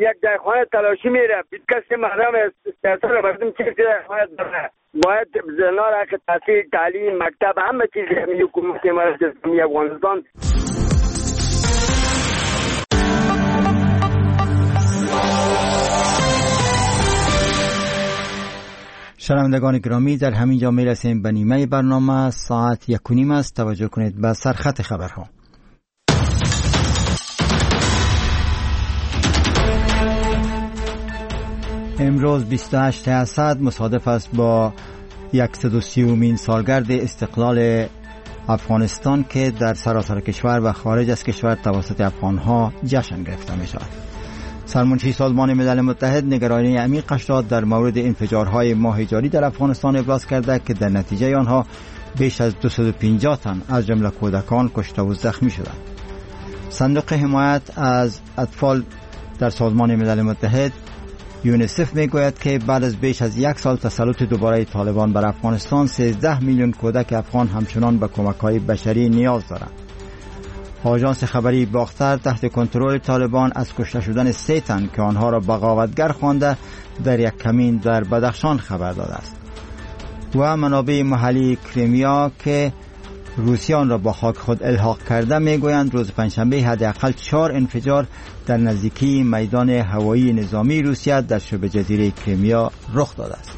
یک جای خانه تلاشی میره بیت کسی مردم سیاست رو بردم چیزی خانه داره باید زنا را که تحصیل تعلیم مکتب همه چیز همی حکومت امارات اسلامی افغانستان. شنوندگان گرامی، در همین جا میرسیم به نیمه برنامه. ساعت 1:30 است. توجه کنید به سرخط خبرها. امروز 28 اسد مصادف است با 130مین سالگرد استقلال افغانستان که در سراسر کشور و خارج از کشور توسط افغانها جشن گرفته می شود. سرمنشی سازمان ملل متحد نگرانی عمیقش را در مورد انفجارهای ماه جاری در افغانستان ابراز کرده که در نتیجه آنها بیش از 250 تن از جمله کودکان کشته و زخمی شدند. صندوق حمایت از اطفال در سازمان ملل متحد یونیسف میگوید که بعد از بیش از 1 سال تسلط دوباره طالبان بر افغانستان 13 میلیون کودک افغان همچنان به کمک‌های بشری نیاز دارند. آژانس خبری باختر تحت کنترل طالبان از کشته شدن 3 تن که آنها را بغاوتگر خوانده در یک کمین در بدخشان خبر داده است. و منابع محلی کریمیا که روسیه آن را با خاک خود الحاق کرده میگویند روز پنجشنبه حداقل 4 انفجار در نزدیکی میدان هوایی نظامی روسیه در شبه جزیره کریمیا رخ داده است.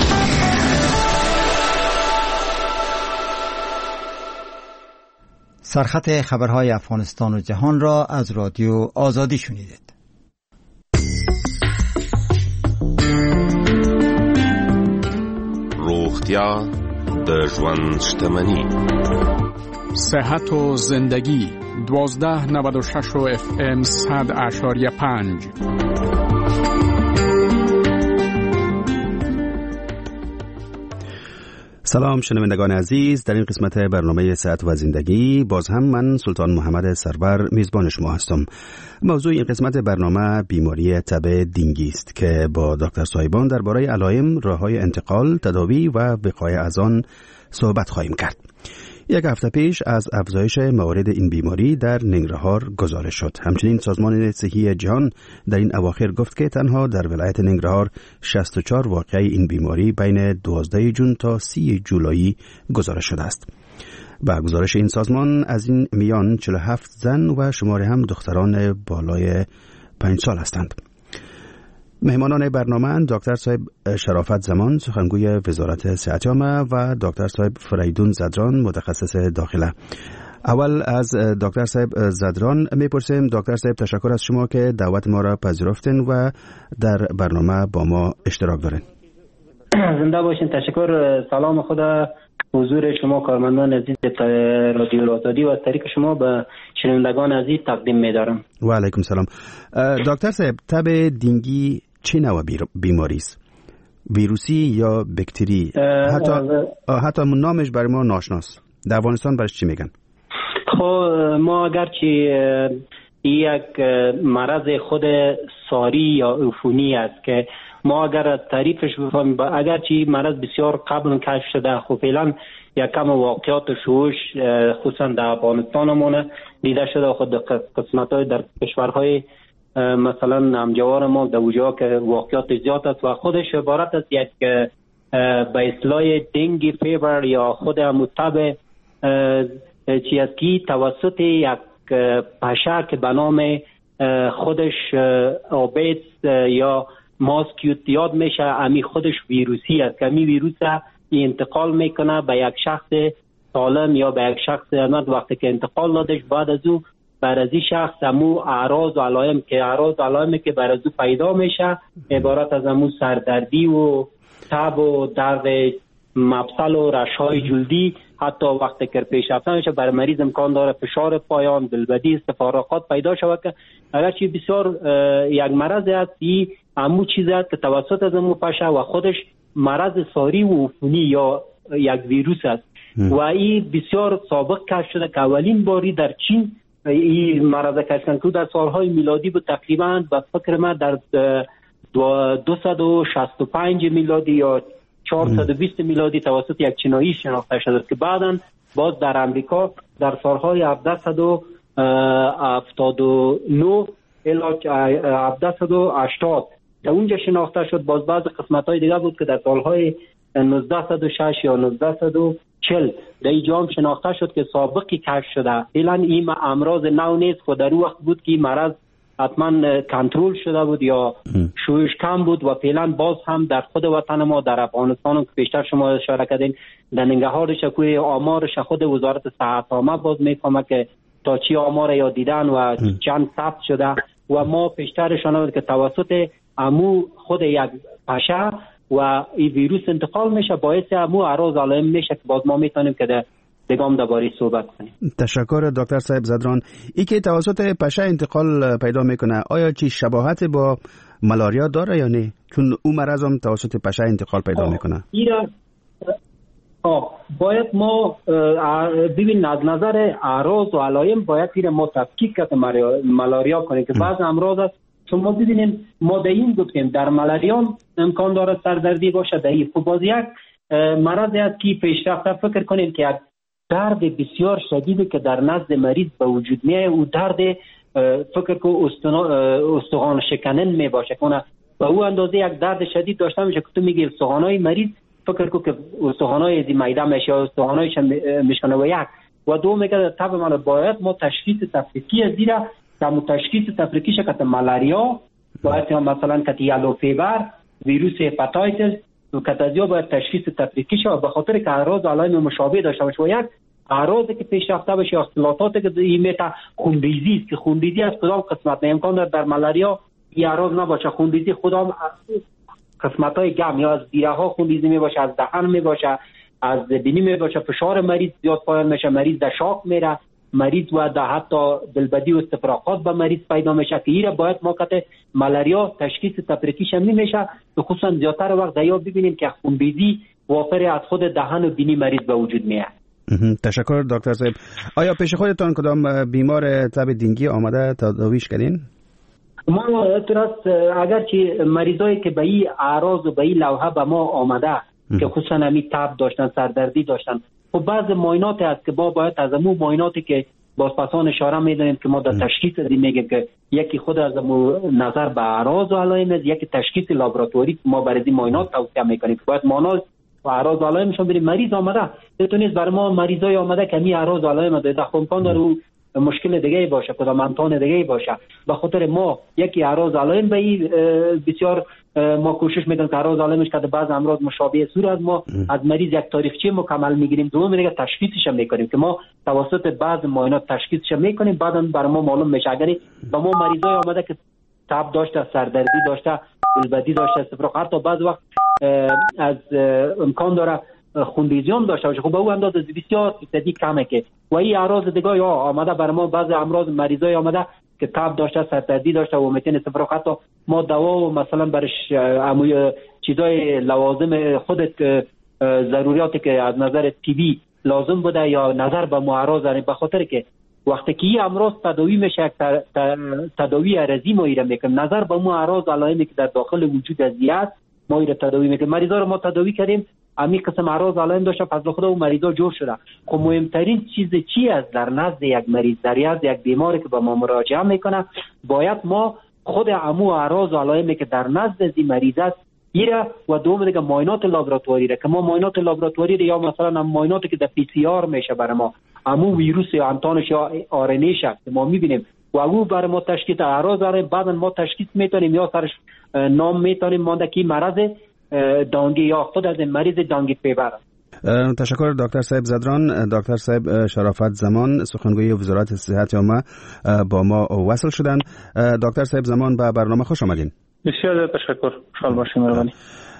سرخط خبرهای افغانستان و جهان را از رادیو آزادی شنیدید. روغتیا د ژوند شتمني. صحت و زندگی 1296 و FM 100.5. سلام شنوندگان عزیز، در این قسمت برنامه صحت و زندگی باز هم من سلطان محمد سرور میزبان شما هستم. موضوع این قسمت برنامه بیماری تب دینگی است که با دکتر صاحبان درباره علائم، راه‌های انتقال، تداوی و وقایع از آن صحبت خواهیم کرد. یک هفته پیش از افزایش موارد این بیماری در ننگرهار گزارش شد. همچنین سازمان صحی جهان در این اواخر گفت که تنها در ولایت ننگرهار 64 واقعه این بیماری بین 12 جون تا 30 جولای گزارش شده است. با گزارش این سازمان از این میان 47 زن و شماره هم دختران بالای 5 سال هستند. مهمانان برنامه دکتر صاحب شرافت زمان سخنگوی وزارت صحت عامه و دکتر صاحب فریدون زدران متخصص داخله. اول از دکتر صاحب زدران میپرسیم. دکتر صاحب تشکر از شما که دعوت ما را پذیرفتین و در برنامه با ما اشتراک دارین. زنده باشین. تشکر. سلام خدا حضور شما کارمندان عزیز رادیو آزادی و از طریق شما به شنوندگان عزیز تقدیم می‌دارم. و علیکم سلام. دکتر صاحب تب دینگی چه نوع بیماری است؟ ویروسی یا بکتری؟ حتی نامش برای ما ناشناست. در افغانستان برش چی میگن؟ خب ما اگرچه یک مرض خود ساری یا عفونی است که ما اگر از تعریفش بفهمیم، اگرچه مرض بسیار قبل کشف شده، خب فعلا یک کم واقعات شوش خصوصا در افغانستانمون دیده شده. خود قسمت‌های در کشورهای مثلا همجوار ما در اونجا که واقعات زیاد است و خودش عبارت است یک به اصطلاح دنگی فیبر یا خود متب چیزکی توسط یک پشه که به نام خودش آبیس یا ماسکیوت یاد میشه، امی خودش ویروسی است که امی ویروس انتقال میکنه به یک شخص سالم یا به یک شخص امد. وقتی که انتقال دادش بعد از او بر از این شخص امو اعراض و علائمی که بر از او پیدا میشه عبارت از امو سردردی و تب و درد مفصل و رشهای جلدی، حتی وقتی که پیش رفتن میشه بر مریض امکان داره فشار پایان، دلبدی، استفراغات پیدا شود که اگرچه بسیار یک مرض است، این امو چیز است که توسط از امو پشه و خودش مرض ساری و عفونی یا یک ویروس است و این بسیار سابق کشف شده که اولین باری در چین این مرض کشف شده در سالهای میلادی بود. تقریبا به فکر من در 265 میلادی یا 420 میلادی توسط یک چینایی شناخته شده که بعداً باز در امریکا در سالهای 1779 الی 1780 در اونجا شناخته شد. باز بعض قسمت‌های دیگه بود که در سالهای 1906 یا 1940 در اینجا هم شناخته شد که سابقی کشف شده. فعلا این امراض نو نیست و در اون وقت بود که این مرض حتما کنترل شده بود یا شویش کم بود و فعلا باز هم در خود وطن ما در افغانستان که بیشتر شما اشاره کردین در ننگهارش کوی آمارش خود وزارت صحت عامه باز میفهمه که تا چی آمار یا دیدن و چند ثبت شده و ما پیشترشان بود که توسط امو خود یک پشه و این ویروس انتقال میشه، باعث امو اعراض علائم میشه که باز ما میتونیم که در دیگه درباره صحبت کنیم. تشکر دکتر صاحب زدران. ای که توسط پشه انتقال پیدا میکنه آیا چی شباهت با ملاریا داره یا نه؟ چون اون مرض هم توسط پشه انتقال پیدا میکنه. باید ما ببین از نظر اعراض و علائم باید ما تفکیک کنیم ملاریا کنیم که بعض امراض است شما ببینیم ما در این گفتیم در ملاریا امکان داره سردردی باشه، در این باز یک مرضی است که پیشرفته فکر کنیم که یک درد بسیار شدیدی که در نزد مریض به وجود میاد او درد فکر که استخوان شکنن می باشه کنه و او اندازه یک درد شدید داشته میشه که تو میگی استخوانای مریض فکر که استخوانای دی معده میشه استخوانایش میشکنه و یک و دو میگه طب ما باید ما تشخیص تفریقی از دیره که تشخیص تفریقی شکست ملاریا باید مثلا که یلو فیبر ویروس هپاتایتس و کتازیا باید تشخیص تفریقی شود به خاطر که اعراض و علائم مشابه داشته باشه و یک اعراضی که پیشرفته باشه اختلاطاتی که میتا خونریزی است که خونریزی از کدام قسمت نه امکان داره در ملاریا این اعراض نباشه، خونریزی کدام قسمت‌های گم یا از دیره ها خونریزی می باشه، از دهن می باشه، از بینی می باشه، فشار مریض زیاد پایین میشه، مریض در شاک میره، مریض و در حتی دلبدی و استفراغات به مریض پیدا میشه که ایره باید ما که ملاریا تشخیص تفریقیش هم نمیشه خصوصا زیادتر وقت دیا ببینیم که خونریزی وافر از خود دهن و بینی مریض به وجود میاد. تشکر دکتر صاحب. آیا پیش خودتان کدام بیمار تب دینگی آمده تداویش کردین؟ ما درست اگر که مریضایی که به این اعراض و به این لوحه به ما آمده که خصوصا همی تب داشتن سردردی داشتن و بعض معاینات هست که ما باید از امو معایناتی که بازپسان اشاره میدونیم که ما در تشخیص میگیم که یکی خود از امو نظر به اعراض و علائم است، یکی تشخیص لابراتوری ما برای این معاینات توصیه میکنیم که باید معاینات و اعراض و علائمشون بریم. مریض آمده بتونید بر ما مریضای آمده که می اعراض و علائم داره امکان داره مشکل دیگه باشه کدام امتحان دیگه باشه به خاطر ما یکی اعراض علائم به بسیار ما کوشش میکنیم که اعراض علائمش که بعض امراض مشابه صورت ما از مریض یک تاریخچه مکمل میگیریم، دوم دیگه تشخیصش هم میکنیم که ما توسط بعض معاینات تشخیصش هم میکنیم بعدا برای ما معلوم میشه اگر با ما مریضای آمده که تب داشته سردردی داشته دلبدی داشته استفراغ حتی بعض وقت از امکان داره خونریزی هم داشته باشه خب به اون اندازه بسیار فیصدی کمه که و این اعراض دیگه یا آمده برای ما بعض امراض مریضای آمده که تب داشته سردردی داشته و میتونه استفراغ حتی ما دوا و مثلا برش چیزای لوازم خودت ضروریاتی که از نظر طبی لازم بوده یا نظر به معرض به خاطر که وقتی که این امراض تداوی میشه تداوی عرضی ما ایره میکنیم نظر به معرض علائمی که در داخل وجود ازیت ما ایره تداوی میکنیم. مریضا رو ما تداوی کردیم امی قسم اعراض علائم داشته فضل خدا و مریضا جور شده. خب مهمترین چیز چی است در نزد یک مریض در نزد یک بیماری که به ما مراجعه میکنه باید ما خود عمو اعراض علائمی که در نزد این مریض است ایره و دوم دیگه معاینات لابراتواری را که ما معاینات لابراتواری یا مثلا معایناتی که در پی سی آر میشه برای ما عمو ویروس یا انتانش یا آر ان ایش است ما میبینیم و او برای ما تشخیص اعراض داره بعدا ما تشخیص میتونیم یا سرش نام میتونیم مانده که مرض دانگی یا خود از مریض دانگی فیبر. تشکر دکتر صاحب زدران. دکتر صاحب شرافت زمان سخنگوی وزارت صحت عامه با ما وصل شدن. دکتر صاحب زمان به برنامه خوش آمدین. بسیار تشکر. خوشحال باشیم. مهربانی.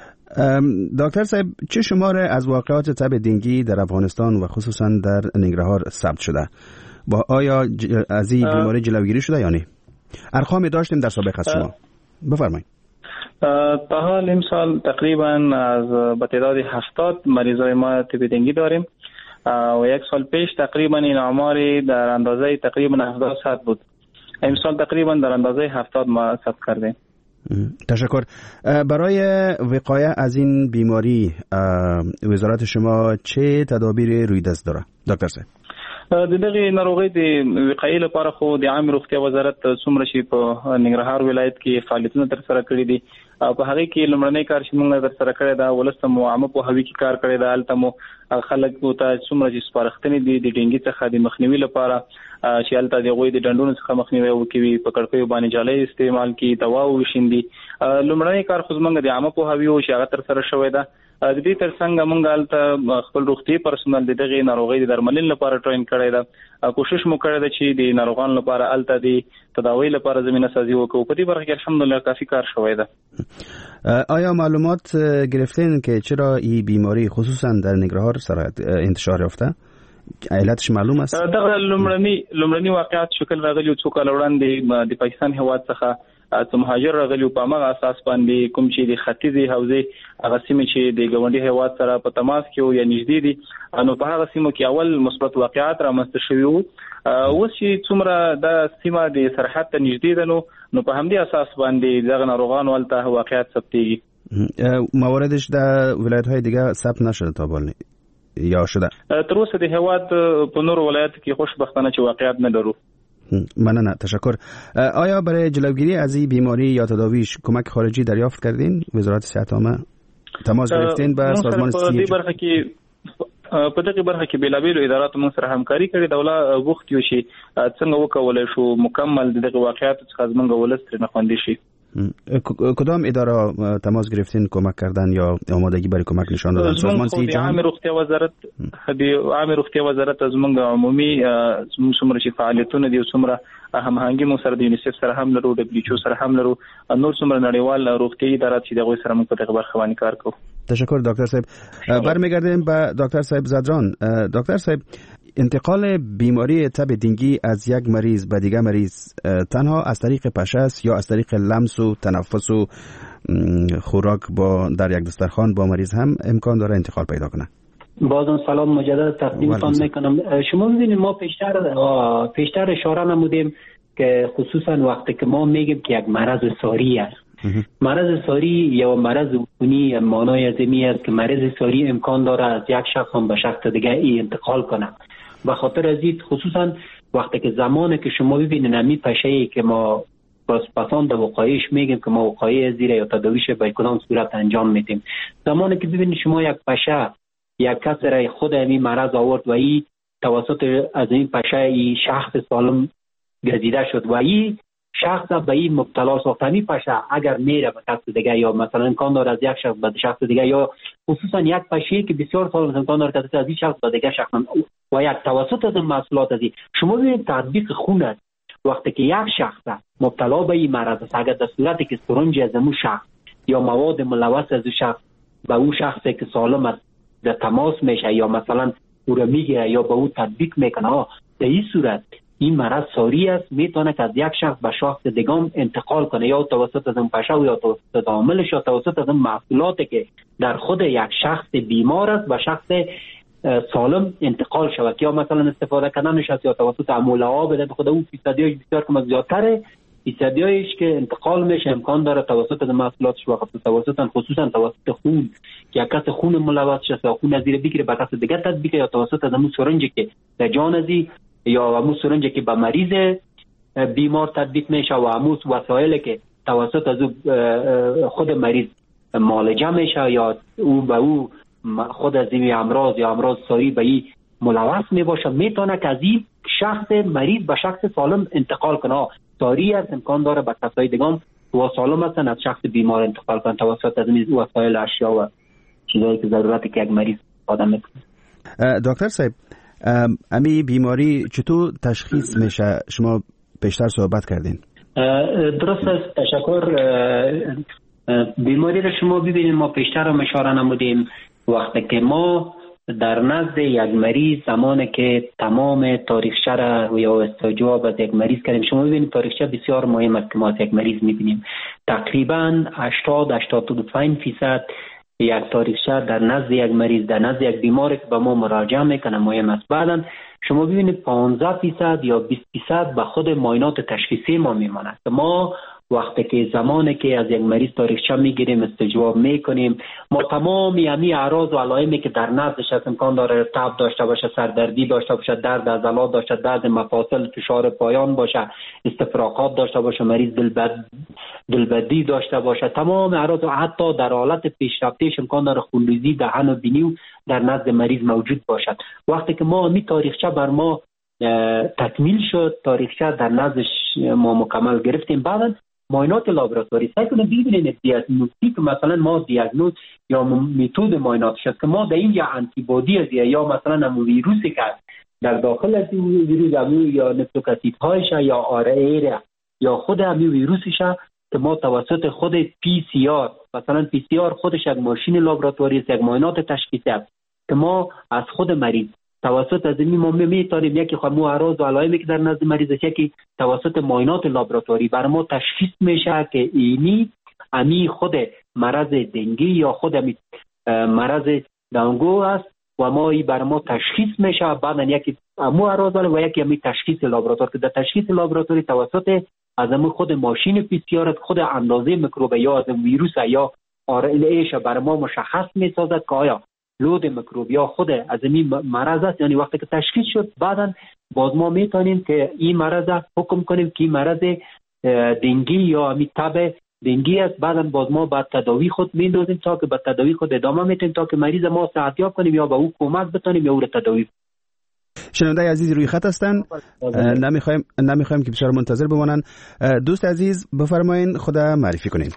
دکتر صاحب چه شماره از واقعات تب دینگی در افغانستان و خصوصا در ننگرهار ثبت شده؟ با آیا از این بیماری جلوگیری شده یا نه؟ ارقامی داشتیم در سابق از شما. بفرمایید. تا حال امسال تقریبا از به تعداد 70 مریضای ما تب دینگی داریم و یک سال پیش تقریبا این آماری در اندازه تقریبا 70 بود. امسال تقریبا در اندازه 70 ما ثبت کردیم. تشکر. برای وقایه از این بیماری وزارت شما چه تدابیر روی دست داره دکتر صاحب؟ د دغه ناروغي د وقایې لپاره خو د عامه روغتیا وزارت څومره شي په ننګرهار ولایت کې فعالیتونه تر سره کړي دي او په هغه کې لمړنۍ کار چې موږ تر سره کړی دا ولسته مو عامه په هوی کې کار کړی دا الته مو خلک ته څومره چې سپارښتنې دي د ډینګي څخه د مخنیوي لپاره چې الته د غوي د ډنډونو څخه مخنیوي وکوي په کړکیو باندې جالۍ استعمال کی دوا وشیندي لمړنۍ کار خو موږ د عامه په هوی او شاغه تر سره شوې ده د دې ترڅنګ موږ الته خپل روغتي پرسونل د دغه ناروغي د درملنې لپاره ټرین کړی دا کوشش مو کړی دا چې د ناروغانو لپاره الته د تداوی لپاره زمينه سازي وکړو په دې برخه کې الحمدلله کافي کار شوی ده. آیا معلومات گرفتین که چرا این بیماری خصوصا در ننگرهار انتشار یافته؟ علتش معلوم است؟ دغه لومړنی واقعات شکل راغلی څو کال وړاندې د پاکستان هیواد څخه څو مهاجر راغلي په هغه اساس باندې کوم چې د ختیځي حوزې هغه سیمه چې د ګاونډي هیواد سره په تماس کې یا نږدې دي نو په هغه سیمه کې اول مثبت واقعات رامنځته شوي وو اوس چې څومره د سیمه د سرحد ته نږدې ده نو په همدې اساس باندې دغه ناروغان ولته واقعات ثبتېږي. مواردش در ولایت‌های دیگه ثبت نشده تا بالای یا شده؟ تر اوسه د هیواد په نور ولایت کې خوشبختانه چې واقعات نه لرو. ممنون، تشکر. آیا برای جلوگیری از این بیماری یا تداویش کمک خارجی دریافت کردین؟ وزارت صحت عامه تماس گرفتین با سازمان سیج؟ په دغه برخه کې بیلابیلو اداراتو موږ سره همکاري کړې دوله وخت یو شي څنګه وکولای شو مکمل دغه واقعیت څخه زمونږ ولست نه خوندې شي. کدام اداره تماس گرفتین کمک کردن یا آمادگی برای کمک نشان دادن؟ سازمان سیج عامه روغتیا وزارت عامه روغتیا وزارت زمونږ عمومي څومره چې فعالیتونه دي څومره هماهنګي مو سره د یونیسف سره هم لرو WHO سره هم لرو نور څومره نړیوال روغتي ادارات چې دغه سره موږ په دغه برخه باندې کار کوو. تشکر دکتر صاحب. برمیگردیم به دکتر صاحب زدران. دکتر صاحب، انتقال بیماری تب دینگی از یک مریض به دیگر مریض تنها از طریق پشه است یا از طریق لمس و تنفس و خوراک با در یک دسترخوان با مریض هم امکان داره انتقال پیدا کنه؟ بازم سلام مجدد تقدیمتان میکنم. شما می‌بینید ما پیشتر اشاره نمودیم که خصوصا وقتی که ما میگیم که یک مرض ساری است، مرض ساری یا مرض عفونی معنای از این است که مرض ساری امکان داره از یک شخص به شخص دیگه انتقال کنه. به خاطر از این خصوصا وقتی که زمانی که شما ببینید نمی پشه‌ای که ما پسند وقایعش میگیم که ما وقایع زیر یا تداویش به کدام صورت انجام میدیم، زمانی که ببینید شما یک پشه یک کس را خود این مرض آورد و این توسط از این پشه این شخص سالم گزیده شد و این شخص به این مبتلا ساخت، این پشه اگر میره به کس دیگه یا مثلا امکان داره از یک شخص به شخص دیگه یا خصوصا یک پشه که بسیار سالم امکان داره که از این شخص به دیگه شخص و یک توسط از محصولات از این شما ببینید تطبیق خون است. وقتی که یک شخص مبتلا به این مرض است اگر در صورتی که سرنج از اون شخص یا مواد ملوث از اون شخص به اون شخصی که سالم است در تماس میشه یا مثلا او را میگیره یا به او تطبیق میکنه، در این صورت این مرض ساری است، میتونه که از یک شخص به شخص دیگه انتقال کنه یا توسط از اون پشه یا توسط عاملش یا توسط از اون محصولاتی که در خود یک شخص بیمار است به شخص سالم انتقال شود یا مثلا استفاده کردنش از یا توسط عموله ها بده خود او فیصدیش بسیار کم زیادتره، فیصدیش که انتقال میشه امکان داره توسط از محصولاتش وقت خصوصا توسط خون که یک کس خون ملوث شده یا خون ازیر بگیره به کس دیگه تطبیق یا توسط از همون سرنجی که در جان ازی یا همون سرنجی که به مریض بیمار تطبیق میشه و همون وسایلی که توسط از خود مریض معالجه میشه یا او به او خود از این امراض یا امراض ساری به این ملوث میباشه، میتونه که از این شخص مریض به شخص سالم انتقال کنه. ساری است امکان داره به کسای دیگه هم و سالم هستن از شخص بیمار انتقال کنه توسط از این وسایل اشیا و چیزایی که ضرورتی که یک مریض آدم میکنه. دکتر صاحب، امی بیماری چطور تشخیص میشه؟ شما پیشتر صحبت کردین. درست است، تشکر. بیماری رو شما ببینید ما پیشتر هم اشاره نمودیم وقتی که ما در نزد یک مریض زمانی که تمام تاریخچه را یا استجواب از یک مریض کردیم، شما ببینید تاریخچه بسیار مهم است که ما از یک مریض میبینیم. تقریبا 80-85% یک تاریخچه در نزد یک مریض در نزد یک بیماری که به ما مراجعه میکنه مهم است. بعدا شما ببینید 15% یا 20% به خود معاینات تشخیصی ما میماند. ما وقتی که زمانی که از یک مریض تاریخچه میگیریم استجواب میکنیم، ما تمام یعنی اعراض و علائمی که در نزدش از امکان داره تب داشته باشه، سردردی داشته باشه، درد عضلات داشته، درد مفاصل، فشار پایان باشه، استفراغات داشته باشه، مریض دلبدی داشته باشه، تمام اعراض و حتی در حالت پیشرفتهش امکان داره خونریزی دهن و بینی در نزد مریض موجود باشد. وقتی که ما می تاریخچه بر ما تکمیل شد، تاریخچه در نزدش ما مکمل گرفتیم، بعدا معاینات لابراتواری سعی کنیم ببینیم دیاگنوستیک که مثلا ما دیاگنوز یا متد معایناتش است که ما در این یا آنتیبادی است یا مثلا هم ویروسی که در داخل از ویروس یا نوکلئوتید هایش یا آر یا خود همین ویروسش که ما توسط خود پی سی آر، مثلا پی سی آر خودش یک ماشین لابراتواری است، یک معاینات تشخیصی است که ما از خود مریض توسط از این ما میتونیم یکی خود اعراض و علائمی که در نزد مریض است که توسط معاینات لابراتواری بر ما تشخیص میشه که اینی امی خود مرض دنگی یا خود امی مرض دانگو است و ما ای بر ما تشخیص میشه. بعدا یکی امو اعراض و یکی امی تشخیص لابراتواری که در تشخیص لابراتواری توسط از امی خود ماشین پی سی آر خود اندازه میکروب یا از ویروس یا آر ال ایش بر ما مشخص میسازد که آیا لود میکروبیا خود از این مرض است. یعنی وقتی که تشخیص شد بعدا باز ما میتونیم که این مرض حکم کنیم که این مرض دنگی یا امی تب دنگی است. بعدا باز ما بعد تداوی خود میندازیم تا که به تداوی خود ادامه میتیم تا که مریض ما صحتیاب کنیم یا به او کمک بتونیم یا او رو تداوی. شنونده عزیز روی خط هستن، نمیخوایم که بسیار منتظر بمانن. دوست عزیز بفرمایید خود معرفی کنین.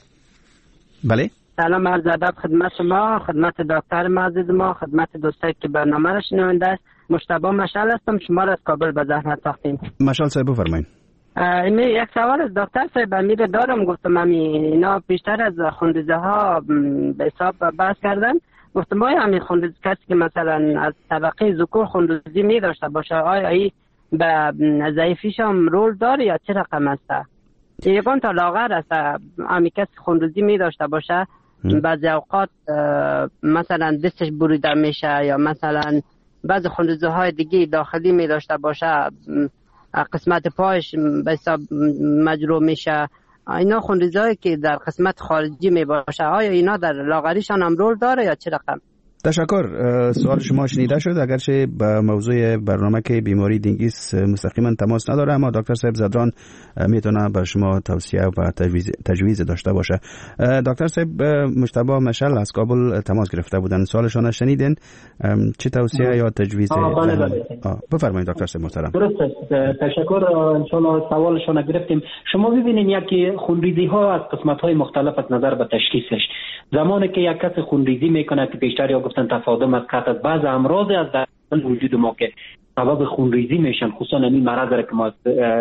بله، سلام عرض ادب خدمت شما، خدمت دکتر معزز ما، خدمت دوستایی که برنامه را شنونده است. مجتبی مشعل هستم، شما را از کابل به زحمت ساختیم. مشعل صاحب بفرمایید. یک سوال از دکتر صاحب امیر دارم. گفتم اینا بیشتر از خونریزی ها به حساب بحث کردن. گفتم آیا همین خونریزی کسی که مثلا از طبقه ذکور خونریزی می داشته باشه آیا این به ضعیفیش هم رول داره یا چه رقم است؟ یکان تا لاغر است همین کسی خونریزی می داشته باشه بعضی اوقات مثلا دستش بریده میشه یا مثلا بعضی خونریزی های دیگه داخلی می داشته باشه قسمت پایش به حساب مجروح میشه. اینا خونریزی هایی که در قسمت خارجی می باشه آیا اینا در لاغریشان هم رول داره یا چه رقم؟ تشکر. سوال شما شنیده شد. اگرچه به موضوع برنامه که بیماری دنگیست مستقیما تماس نداره اما دکتر صاحب زدران میتونه بر شما توصیه و تجویز داشته باشه. دکتر صاحب مجتبی مشعل از کابل تماس گرفته بودن، سوالشون شنیدین؟ چه توصیه یا تجویز؟ بله. بفرمایید دکتر صاحب محترم. درست، تشکر. ان شاء الله سوالشون گرفتیم. شما ببینید یکی خونریزی ها از قسمت های مختلف از نظر به تشخیصش. زمانی که یک کس خونریزی میکنه که بیشتر یا گفتن تصادم از قطع از بعض امراض از در وجود ما که سبب خونریزی میشن، خصوصا این مرض را که ما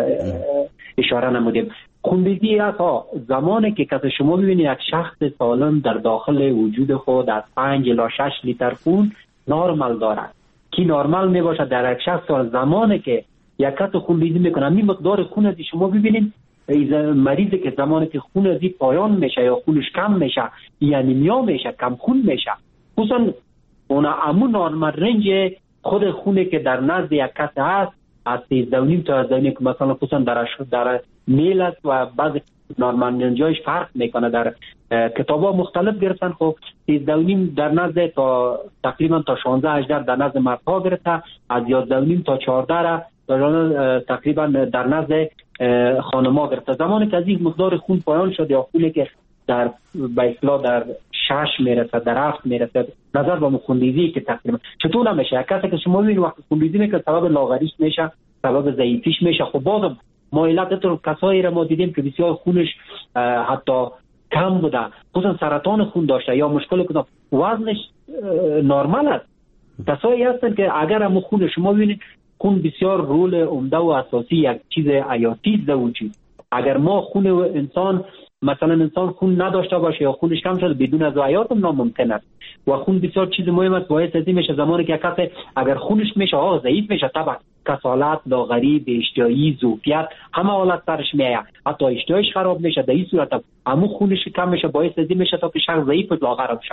اشاره نمودیم. خونریزی ها زمانی که کس شما ببینید یک شخص سالم در داخل وجود خود از 5 الی 6 لیتر خون نرمال دارد که نرمال میباشه در یک شخص سال. زمانی که یک کس خونریزی میکنه این مقدار خون از شما ببینید مریضی که زمانی که خون از پایان میشه یا خونش کم میشه یا انیمیا میشه، کم خون میشه، خصوصا اون امون نورمال رنج خود خونه که در نزد یک کس هست از 13.5 تا 18.5 که مثلا خصوصا در میل است و بعضی نورمال رنجایش فرق میکنه. در کتابا مختلف گرفتن. خب 13.5 در نزد تا تقریبا تا 16-18 در نزد مردها گرفته، از 11.5 تا 14 تقریبا در نزد خانم‌ها گرفته. زمانی که از این مقدار خون پایان شد یا خونی که در به اصطلاح در 6 میرسه، در 7 میرسه، نظر به خونریزی که تقریبا چطور نمیشه. کسی که شما میبینید وقتی خونریزی میکنه سبب لاغریش میشه، سبب ضعیفیش میشه. خب بازم ما علت تو کسایی را ما دیدیم که بسیار خونش حتی کم بوده، خصوصا سرطان خون داشته یا مشکل که وزنش نرمال است. کسایی هستن که اگر هم خون شما ببینید خون بسیار رول عمده و اساسی یک چیز حیاتی در وجود. اگر ما خون انسان مثلا انسان خون نداشته باشه یا خونش کم شده بدون از حیات هم ناممکن است و خون بسیار چیز مهم است. باعث از این میشه زمانی که کسی اگر خونش میشه ضعیف میشه، طبعا کسالت، لاغری، بی‌اشتهایی، ضعفیت همه حالت سرش میاد، حتی اشتهایش خراب میشه. در این صورت هم خونش کم میشه، باعث از این میشه تا که شخص ضعیف و لاغر بشه.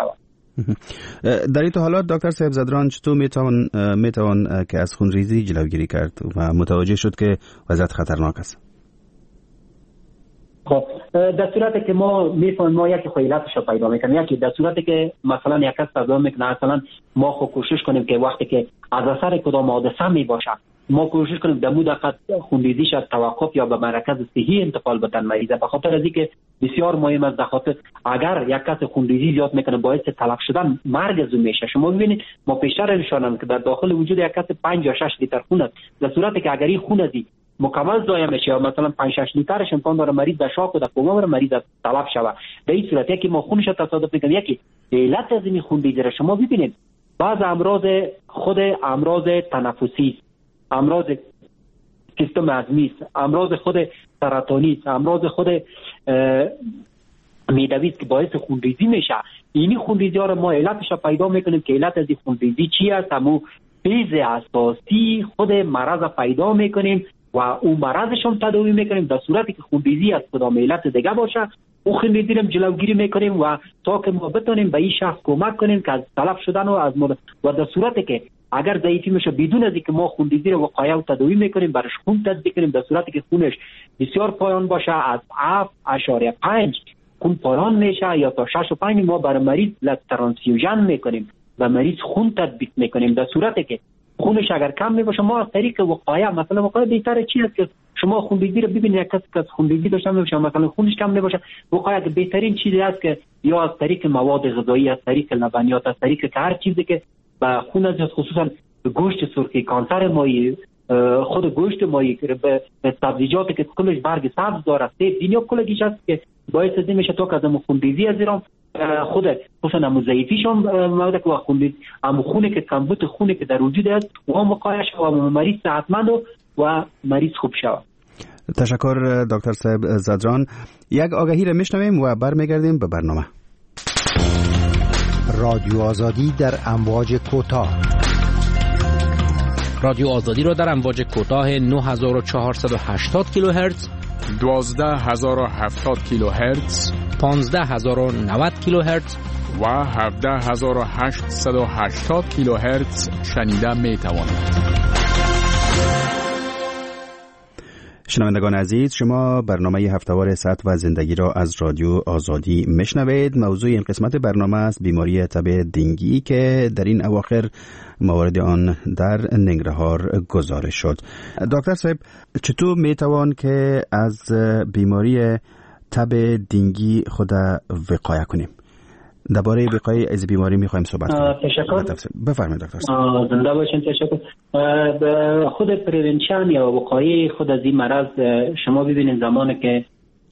در این حالات دکتر صاحب زدران چطور میتوان که از خونریزی جلوگیری کرد و متوجه شد که وضعیت خطرناک است؟ خب در صورتی که ما میفهمیم ما یکی خیلاتش پیدا میکنیم، یکی در صورتی که مثلا یک کس پیدا میکنه مثلا ما خود کوشش کنیم که وقتی که از اثر کدام حادثه میباشه ما کوشش کنیم در مدت خونریزیش از توقف یا به مرکز صحی انتقال بدن مریضه، به خاطر از اینکه بسیار مهم است. خاطر اگر یک کس خونریزی زیاد میکنه باعث تلف شدن مرگ از میشه. شما ببینید ما پیشتر نشانم که در داخل وجود یک کس 5 یا 6 لیتر خون است، در صورتی که اگر این خون ازی مکمل ضایع میشه یا مثلا 5-6 لیترش امکان داره مریض در شاک و در کما بره، مریض تلف شوه. در این صورتی که ما خونش تصادف میکنیم یکی علت از این خونریزی را شما ببینید بعض امراض خود امراض تنفسی، امراض سیستم هضمی، امراض خود سرطانی است، امراض خود معدوی است که باعث خونریزی میشه. اینی خونریزی ها رو ما علتش را پیدا میکنیم که علت از این خونریزی چی است، همون فیز اساسی خود مرض پیدا میکنیم و اون مرضش هم تداوی میکنیم. در صورتی که خونریزی از کدام علت دیگه باشه او خونریزی رو جلوگیری میکنیم و تا که ما بتونیم به این شخص کمک کنیم که از تلف شدن و از و در صورتی که اگر ضعیفی میشه بدون از اینکه ما خونریزی رو وقایع و تداوی میکنیم برش خون تزریق کنیم، در صورتی که خونش بسیار پایان باشه از 7.5 خون پایان میشه یا تا 6.5 ما برای مریض ترانسفیوژن میکنیم و مریض خون تطبیق میکنیم. در صورتی که خونش اگر کم میباشه ما از طریق وقایع مثلا وقایع بهتره چی است که شما خونریزی رو ببینید یک کسی که خونریزی داشته باشه مثلا خونش کم میباشه وقایع که بهترین چیزی است که یا از طریق مواد غذایی، از طریق لبنیات، از طریق هر چیزی که به خون از خصوصا گوشت سرخی کانسر مایی، خود گوشت مایی به سبزیجاتی که کلش برگ سبز داره سیب دنیا کلگیش است که باعث از این میشه تا که از خونریزی از ایران خود خصوصا همون ضعیفیش هم مواد که خونریزی همون خونه که کمبود خونه که در وجود است و هم مقایش و مریض صحتمند و مریض خوب شود. تشکر دکتر صاحب زدران. یک آگهی را میشنویم و برمیگردیم به برنامه. رادیو آزادی در امواج کوتاه. رادیو آزادی را در امواج کوتاه 9480 کیلوهرتز، 12070 کیلوهرتز، 15090 کیلوهرتز و 17880 کیلوهرتز شنیده می توانید. شنوندگان عزیز، شما برنامه هفته‌وار صحت و زندگی را از رادیو آزادی میشنوید. موضوع این قسمت برنامه است بیماری تب دنگی که در این اواخر موارد آن در ننگرهار گزارش شد. دکتر صاحب، چطور میتوان که از بیماری تب دنگی خود وقایه کنیم؟ درباره وقایه از بیماری میخوایم صحبت کنیم. تشکر. بفرمایید دکتر صاحب. زنده باشین. تشکر. خود پریونشن یا وقایه خود از این مرض شما ببینید زمانی که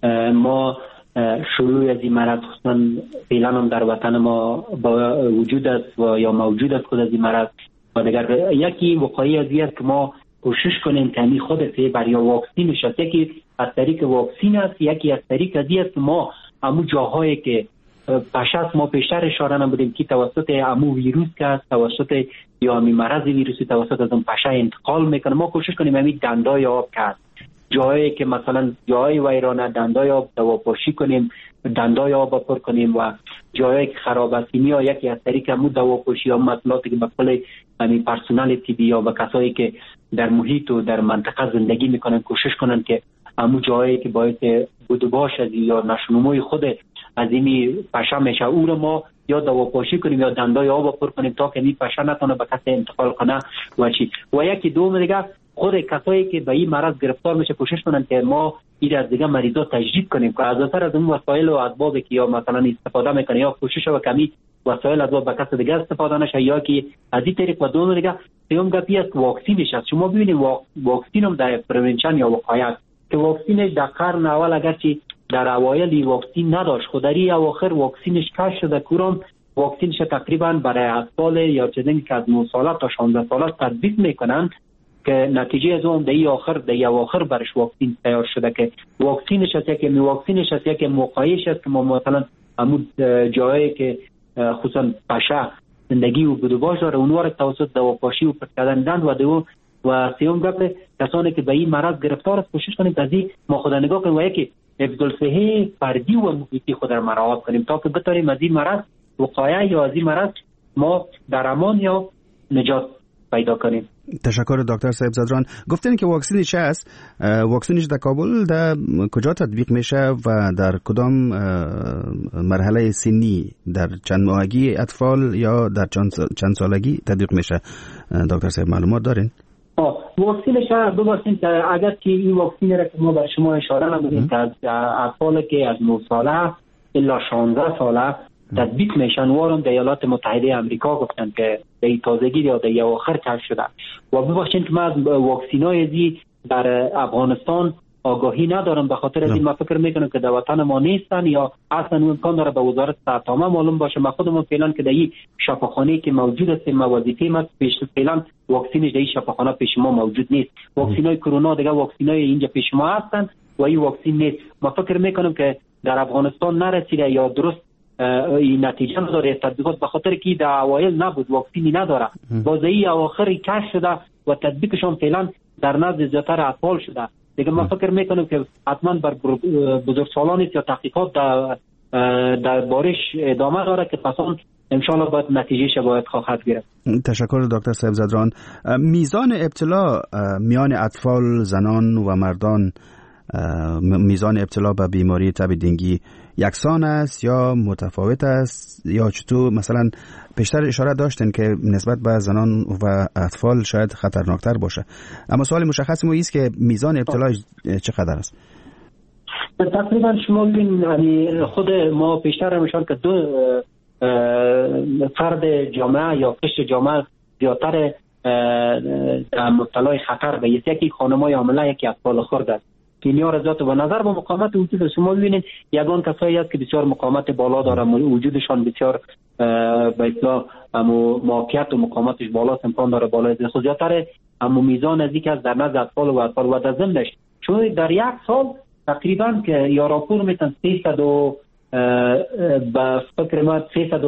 ما شروع از این مرض خصوصا فعلا هم در وطن ما با وجود است و یا موجود است خود از این مرض و دیگر یکی وقایه از این است که ما کوشش کنیم که می خود فیبر یا واکسینش است. یکی از طریق واکسین است، یکی از طریق از این است که ما همون جاهایی که پشت ما پیشتر اشاره نمودیم که توسط امو ویروس که است توسط یا می مرض ویروسی توسط از اون پشه انتقال میکنه ما کوشش کنیم همین دندای آب کرد جایی که مثلا جای ویرانه دندای آب دواپاشی کنیم، دندای آب پر کنیم و جایی که خراب است یا یکی از طریق همون دواپاشی یا مطلوباتی که به کل همین پرسنل طبی یا به کسایی که در محیط و در منطقه زندگی میکنن کوشش کنن که همون جایی که باعث بودباش از یا نشونموی خود از این پشه میشه او رو ما یا دواپاشی کنیم یا دندای آب پر کنیم تا که این پشه نتونه به کسی انتقال کنه و چی. و یکی دوم دیگه خود کسایی که به این مرض گرفتار میشه کوشش کنن که ما این از دیگه مریضا تجدید کنیم که از اثر از اون وسایل و اسبابی که یا مثلا استفاده میکنه یا کوشش و کمی وسایل اسباب به کس دیگه استفاده نشه یا که از این طریق و دوم دیگه سوم گپی است واکسینش است. شما ببینید واکسین هم در پریونشن یا وقایه که واکسینش در قرن اول اگرچه در اوایل واکسین نداشت خودری اواخر واکسینش کش شده کورم واکسینش تقریبا برای اطفال یا چیزی که از 9 ساله تا 16 ساله تطبیق میکنن که نتیجه از اون در اواخر برش واکسین تیار شده که واکسینش است که واکسینش است که موقعیش است که ما مثلا همون جایی که خصوصا پشه زندگی و بدوباش داره اونها را توسط دواپاشی و پرکردن و دو و سیوم گپ کسانی که به این مرض گرفتار است کوشش کنیم که از این ما خود نگاه کنیم و یکی حفظ الصحه فردی و محیطی خود را مراعات کنیم تا که بتونیم از این مرض وقایع یا از این مرض ما در امان یا نجات پیدا کنیم. تشکر دکتر صاحب زدران. گفتن که واکسنش هست، واکسنش در کابل در کجا تطبیق میشه و در کدام مرحله سنی، در چند ماهگی اطفال یا در چند سالگی تطبیق میشه؟ دکتر صاحب معلومات دارین؟ واکسنش ببخشید اگر که این واکسن را که ما بر شما اشاره نمودیم که از اطفال که از 9 ساله الا 16 ساله تطبیق میشن، وارم در ایالات متحده آمریکا گفتن که در تازگی یا در آخر کشف شده. و ببخشید که من از واکسینای ازی در افغانستان آگاهی ندارم، به خاطر از این من فکر میکنم که در وطن ما نیستن یا اصلا امکان داره به وزارت صحت عامه معلوم باشه. من خودم فعلا که در این شفاخانه که موجود است وظیفه ما فعلا واکسینش در این شفاخانه پیش ما موجود نیست. واکسینای کرونا دیگه واکسینای اینجا پیش ما هستن و این واکسین نیست. من فکر میکنم که در افغانستان نرسیده یا درست این نتیجه نداره تطبیقات، به خاطر که در اوایل نبود، واکسینی نداره، باز این اواخر کشف شده و تطبیقشون فعلا در نزد زیاتر اطفال شده. دیگه من فکر میکنم که حتما بر بزرگسالان یا تحقیقات در بارش ادامه داره که پسان انشالله باید نتیجه باید خواهد گرفت. تشکر دکتر صاحب زدران. میزان ابتلا میان اطفال، زنان و مردان، میزان ابتلا به بیماری تب دنگی یکسان است یا متفاوت است یا چطور؟ مثلا پیشتر اشاره داشتن که نسبت به زنان و اطفال شاید خطرناکتر باشه، اما سوال مشخص ما است که میزان ابتلا چقدر است؟ تقریبا شما ببین خود ما پیشتر هم اشاره که دو فرد جامعه یا قشر جامعه زیادتر مبتلای خطر به یکی خانم‌های حامله، یکی اطفال خرد است. کینیا رضایت و نظر با مقاومت وجود شما ببینید یگان کسایی است که بسیار مقاومت بالا داره، وجودشان بسیار به اصطلاح موقعیت و مقاومتش بالا امکان داره بالا خود زیادتر، اما میزان از یک از در نزد اطفال و در ضمنش چون در یک سال تقریبا که یا راپور میتن 300 به فکر ما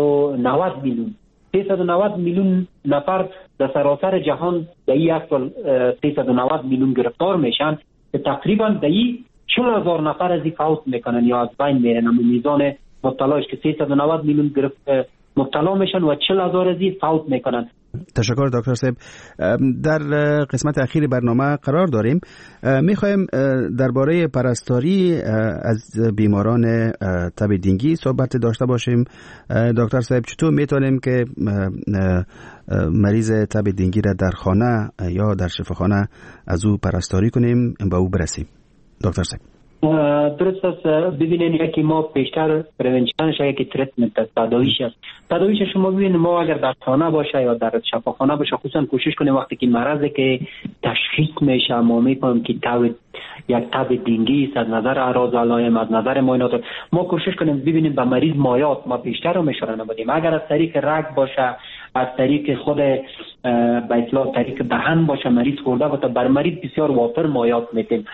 390 میلیون نفر در سراسر جهان در یک سال 390 میلیون گرفتار میشن که تقریبا در 40,000 نفر از این فوت میکنن یا از بین میرن. اما میزان مبتلاش که 390 میلیون مبتلا میشن و 40,000 از این فوت میکنن. تشکر دکتر صاحب. در قسمت اخیر برنامه قرار داریم، میخوایم درباره پرستاری از بیماران تب دنگی صحبت داشته باشیم. دکتر صاحب چطور میتونیم که مریض تب دنگی را در خانه یا در شفاخانه از او پرستاری کنیم و او برسیم؟ دکتر صاحب درست است. ببینید یکی ما پیشتر پرونشنش یکی تریتمنت است، تداویش شما ببینید ما اگر در خانه باشه یا در شفاخانه باشه خصوصا کوشش کنیم وقتی که مرضی که تشخیص میشه ما میگیم که یک تب دنگی است، از نظر اعراض علائم، از نظر معاینات ما کوشش کنیم ببینیم به مریض مایات ما پیشتر رو اشاره نمودیم، اگر از طریق رگ باشه، از طریق خود به اصطلاح طریق دهن باشه مریض خورده باشه، بر مریض بسیار وافر مایات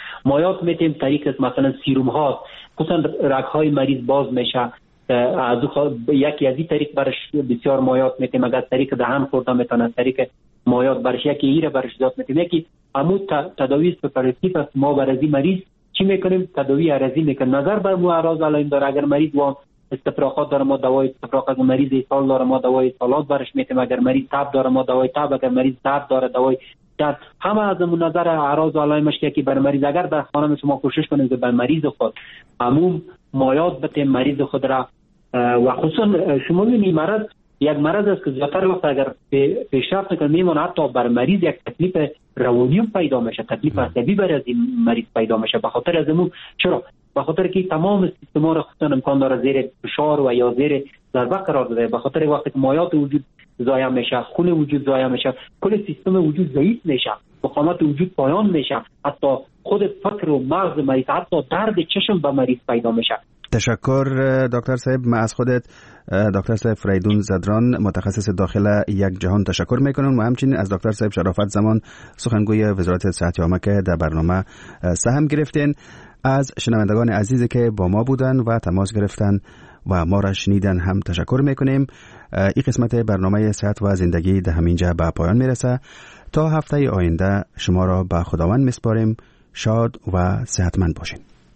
میتیم طریق مثلا سیروم ها خصوصا رگ های مریض باز میشه از یکی از این طریق برش بسیار مایات میتیم، اگر طریق دهن خورده میتونه از طریق مایات برش یکی ایره برش داد میتیم. یکی عمود تداوی سپراتیو است، ما بر این مریض چی میکنیم؟ تداوی عرضی میکنیم، نظر بر مو اعراض علائم داره، اگر مریض و استفراغات داره ما دوای استفراغ، اگر مریض ایصال داره ما دوای ایصالات برش میتیم، اگر مریض تب داره ما دوای تب، اگر مریض درد داره دوای درد. همه از نظر اعراض و علائمش که بر مریض اگر در خانه شما کوشش کنید که بر مریض خود عموم مایات بتیم مریض خود را و خصوصا شما ببینید مرض یک مرض است که زیادتر وقت اگر پیشرفت نکنه میمونه حتی بر مریض یک تکلیف روانی پیدا میشه، تکلیف عصبی بر از این مریض پیدا میشه. به خاطر از اون چرا؟ به خاطر که تمام سیستما را خصوصا امکان داره زیر فشار و یا زیر ضربه قرار بده. به خاطر وقتی که مایات وجود ضایع میشه، خون وجود ضایع میشه، کل سیستم وجود ضعیف میشه، مقاومت وجود پایان میشه، حتی خود فکر و مغز مریض، حتی درد چشم به مریض پیدا میشه. تشکر دکتر صاحب. من از خودت دکتر صاحب فریدون زدران متخصص داخل یک جهان تشکر میکنم و همچنین از دکتر صاحب شرافت زمان سخنگوی وزارت صحت عامه که در برنامه سهم گرفتین. از شنوندگان عزیزی که با ما بودن و تماس گرفتن و ما را شنیدن هم تشکر میکنیم. این قسمت برنامه صحت و زندگی در همینجا به پایان میرسه. تا هفته آینده شما را به خداوند میسپاریم. شاد و صحتمند باشین.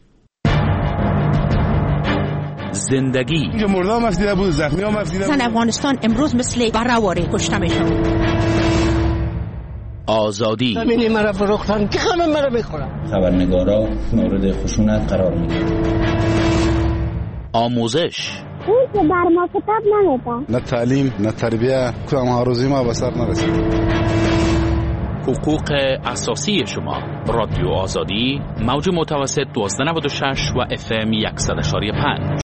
زندگی اینجا مردم مفدیده بود، زخمی ها مفدیده بود. زن افغانستان امروز مثل برهواره کشته میشن. آزادی. زمین مرا فروختن که همه مرا میخورن. خبرنگارا مورد خشونت قرار میگیرن. آموزش. اون که بر ما کتاب نمیده. نه تعلیم نه تربیه کدام هروزی ما به سر نرسید. حقوق اساسی شما. رادیو آزادی موج متوسط 1296 و FM 100.5.